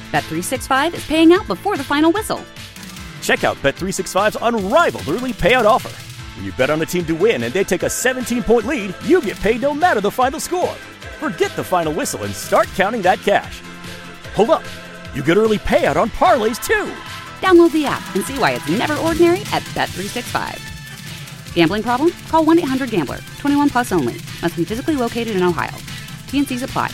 Bet365 is paying out before the final whistle. Check out Bet365's unrivaled early payout offer. When you bet on a team to win and they take a 17-point lead, you get paid no matter the final score. Forget the final whistle and start counting that cash. Hold up. You get early payout on parlays, too. Download the app and see why it's never ordinary at Bet365. Gambling problem? Call 1-800-GAMBLER. 21 plus only. Must be physically located in Ohio. T&Cs apply.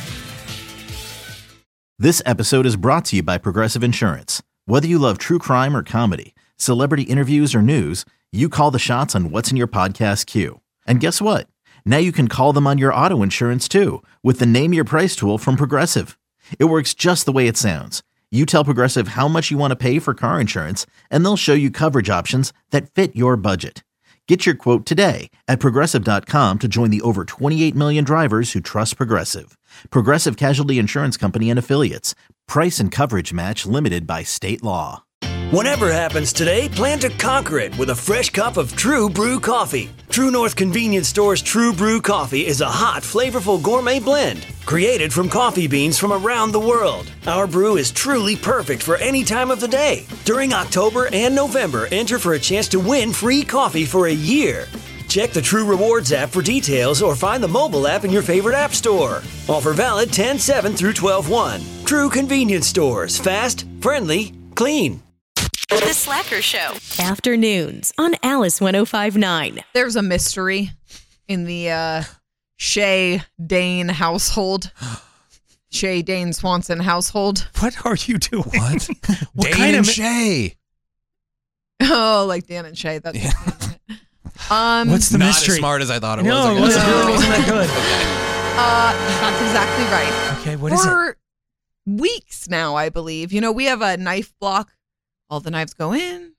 This episode is brought to you by Progressive Insurance. Whether you love true crime or comedy, celebrity interviews or news, you call the shots on what's in your podcast queue. And guess what? Now you can call them on your auto insurance too with the Name Your Price tool from Progressive. It works just the way it sounds. You tell Progressive how much you want to pay for car insurance, and they'll show you coverage options that fit your budget. Get your quote today at Progressive.com to join the over 28 million drivers who trust Progressive. Progressive Casualty Insurance Company and Affiliates. Price and coverage match limited by state law. Whatever happens today, plan to conquer it with a fresh cup of True Brew coffee. True North Convenience Store's True Brew coffee is a hot, flavorful gourmet blend created from coffee beans from around the world. Our brew is truly perfect for any time of the day. During October and November, enter for a chance to win free coffee for a year. Check the True Rewards app for details or find the mobile app in your favorite app store. Offer valid 10/7 through 12/1. True Convenience Stores. Fast, friendly, clean. The Slacker Show. Afternoons on Alice 105.9. There's a mystery in the Shay Dane household. Shay Dane Swanson household. What are you doing? What? What Dane kind and of Shay. Oh, like Dan and Shay. That's what's the Not mystery? as smart as I thought it No, was. it really wasn't that good. that's exactly right. Okay, what is it? For weeks now, I believe. You know, we have a knife block. All the knives go in.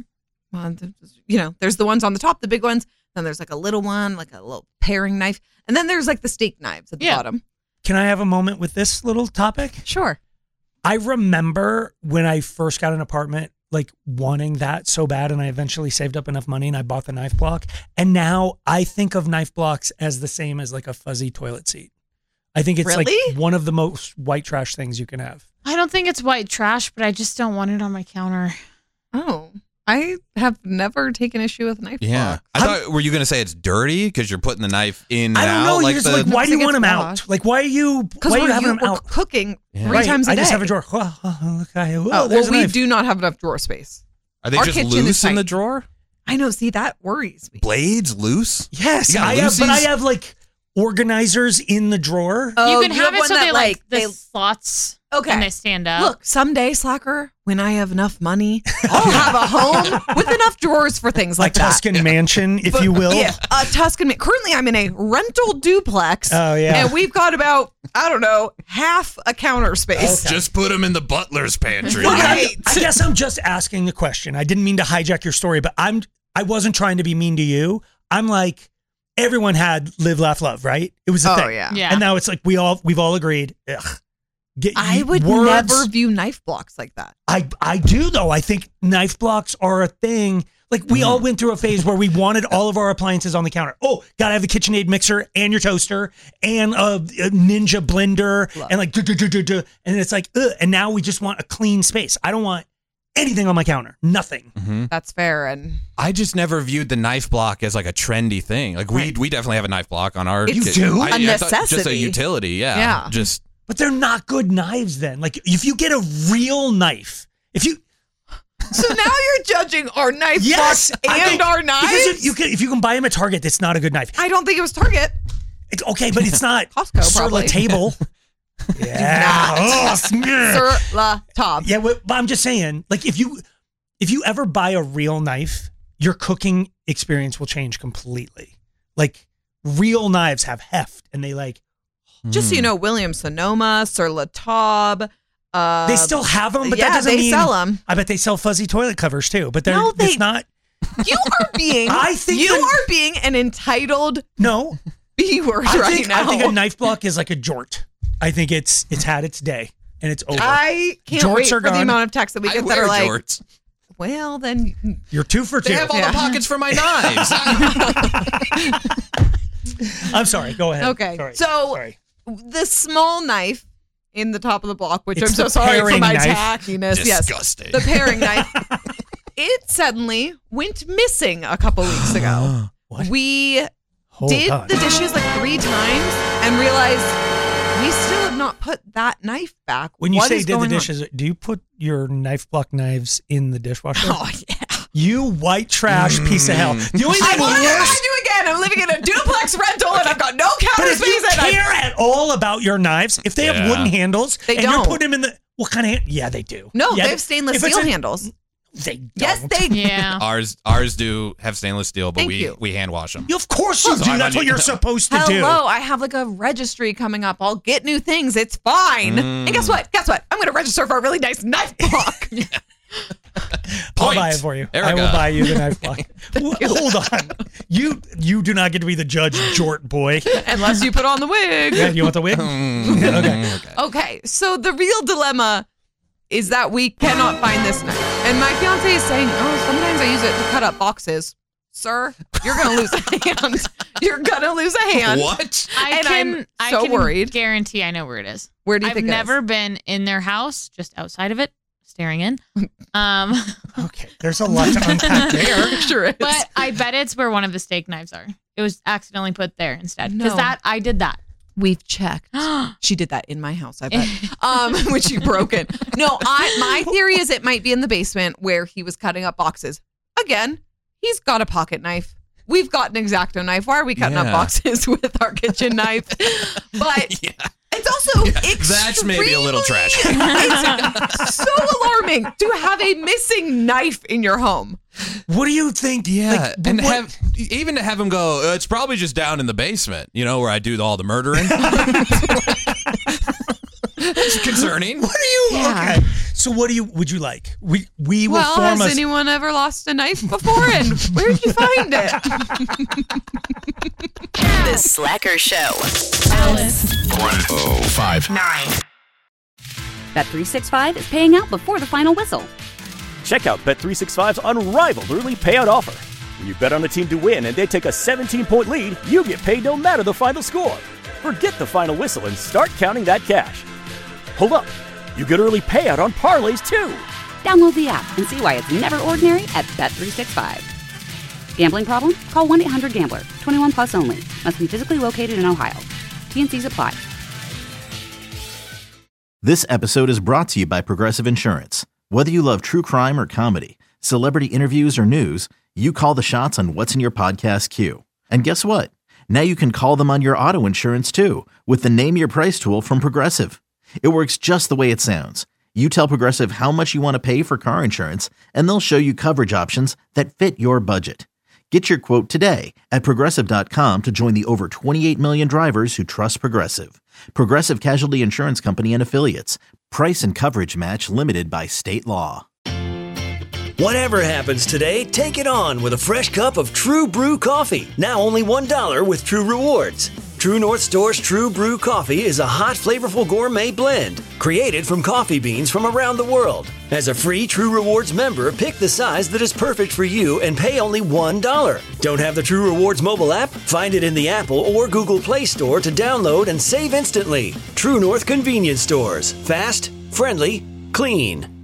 Mm-hmm. There's the ones on the top, the big ones. Then there's like a little one, like a little paring knife. And then there's like the steak knives at the bottom. Can I have a moment with this little topic? Sure. I remember when I first got an apartment, like wanting that so bad, and I eventually saved up enough money and I bought the knife block. And now I think of knife blocks as the same as like a fuzzy toilet seat. I think it's like one of the most white trash things you can have. I don't think it's white trash, but I just don't want it on my counter. Oh, I have never taken issue with knife Yeah. blocks. Were you going to say it's dirty because you're putting the knife in I don't now? know. You're just like, why do you want them out? Like, why are you having them out? Cooking 3 times a day. I just have a drawer. We do not have enough drawer space. Are they just loose in the drawer? I know. See, that worries me. Blades loose? Yes, I have like organizers in the drawer. You can have it so they like the slots. Okay. And they stand up. Look, someday, Slacker, when I have enough money, I'll have a home with enough drawers for things like that. A Tuscan mansion, if you will. Yeah, a Tuscan mansion. Currently, I'm in a rental duplex. Oh, yeah. And we've got about, I don't know, half a counter space. Okay. Just put them in the butler's pantry. Right. I guess I'm just asking the question. I didn't mean to hijack your story, but I wasn't trying to be mean to you. I'm like, everyone had live, laugh, love, right? It was a thing. Yeah. And now it's like we've all agreed. Ugh. I would never view knife blocks like that. I do, though. I think knife blocks are a thing. Like, we all went through a phase where we wanted all of our appliances on the counter. Oh, gotta have the KitchenAid mixer and your toaster and a Ninja blender and like, and it's like, ugh. And now we just want a clean space. I don't want anything on my counter. Nothing. Mm-hmm. That's fair. And I just never viewed the knife block as like a trendy thing. Like, we definitely have a knife block on our It's kitchen. a necessity. Just a utility, yeah. Just. But they're not good knives then. Like, if you get a real knife, So now you're judging our knife blocks and our knives? Because if you can buy them at Target, it's not a good knife. I don't think it was Target. It's okay, but it's not Costco, Sur La probably. Table. Yeah. Sur La Table. Yeah, but I'm just saying, like, if you ever buy a real knife, your cooking experience will change completely. Like, real knives have heft, and they like. Just so you know, Williams Sonoma, Sur La Table. They still have them, but that doesn't they mean sell them. I bet they sell fuzzy toilet covers too, but it's not. You are being. are being an entitled. No. B word right now. I think a knife block is like a jort. I think it's had its day and it's over. I can't jorts wait are for gone. the amount of texts that we get that are like. Jorts. Well, then you're 2 for 2. They have all the pockets for my knives. I'm sorry. Go ahead. Okay. Sorry. So the small knife in the top of the block, which It's I'm so the sorry for paring my knife. tackiness. Disgusting. Yes, the paring knife. It suddenly went missing a couple weeks ago. What? We Hold did on. the dishes like 3 times and realized we still have not put that knife back. When you What say is did the going on? dishes, do you put your knife block knives in the dishwasher? Oh, yeah. You white trash piece of hell. The only I thing will never worse. do again. I'm living in a duplex rental and I've got no But counter if you space. care at all about your knives, if they have Yeah. wooden handles, They and you're don't. putting them in the what kind of? Yeah, they do. No, yeah, they have stainless if it's steel a- handles. They don't. Yes, they. Yeah. Ours do have stainless steel, but Thank you. we hand wash them. You- Of course you So do. I'm That's on what you. you're supposed to do. Hello, I have like a registry coming up. I'll get new things. It's fine. And guess what? Guess what? I'm going to register for a really nice knife block. I'll buy it for you. I will Erica. buy you the knife block. Hold on. You do not get to be the judge, Jort boy. Unless you put on the wig. Yeah, you want the wig? Okay. Okay, so the real dilemma is that we cannot find this knife. And my fiance is saying, oh, sometimes I use it to cut up boxes. Sir, you're going to lose a hand. You're going to lose a hand. What? I'm so I can worried. guarantee I know where it is. Where do you I've think it is? never been in their house, just outside of it, staring in. Okay. There's a lot to unpack there. Sure is. But I bet it's where one of the steak knives are. It was accidentally put there instead. Because No. I did that. We've checked. She did that in my house, I bet. When she broke it. No, my theory is it might be in the basement where he was cutting up boxes. Again, he's got a pocket knife. We've got an X-Acto knife. Why are we cutting up Yeah. boxes with our kitchen knife? But it's also That's maybe a little trash. It's so alarming to have a missing knife in your home. What do you think? Yeah, Like, and what- even to have him go, it's probably just down in the basement, where I do all the murdering. It's concerning. What are you? Yeah. Okay. So what would you like? We will Well, form has a. anyone ever lost a knife before? And where'd you find it? The Slacker Show. Alice. 105. Bet365 is paying out before the final whistle. Check out Bet365's unrivaled early payout offer. When you bet on a team to win and they take a 17-point lead, you get paid no matter the final score. Forget the final whistle and start counting that cash. Hold up. You get early payout on parlays too. Download the app and see why it's never ordinary at Bet365. Gambling problem? Call 1-800-GAMBLER. 21 plus only. Must be physically located in Ohio. T&Cs apply. This episode is brought to you by Progressive Insurance. Whether you love true crime or comedy, celebrity interviews or news, you call the shots on what's in your podcast queue. And guess what? Now you can call them on your auto insurance too with the Name Your Price tool from Progressive. It works just the way it sounds. You tell Progressive how much you want to pay for car insurance, and they'll show you coverage options that fit your budget. Get your quote today at Progressive.com to join the over 28 million drivers who trust Progressive. Progressive Casualty Insurance Company and Affiliates. Price and coverage match limited by state law. Whatever happens today, take it on with a fresh cup of True Brew coffee. Now only $1 with True Rewards. True North Store's True Brew coffee is a hot, flavorful gourmet blend created from coffee beans from around the world. As a free True Rewards member, pick the size that is perfect for you and pay only $1. Don't have the True Rewards mobile app? Find it in the Apple or Google Play Store to download and save instantly. True North Convenience Stores. Fast, friendly, clean.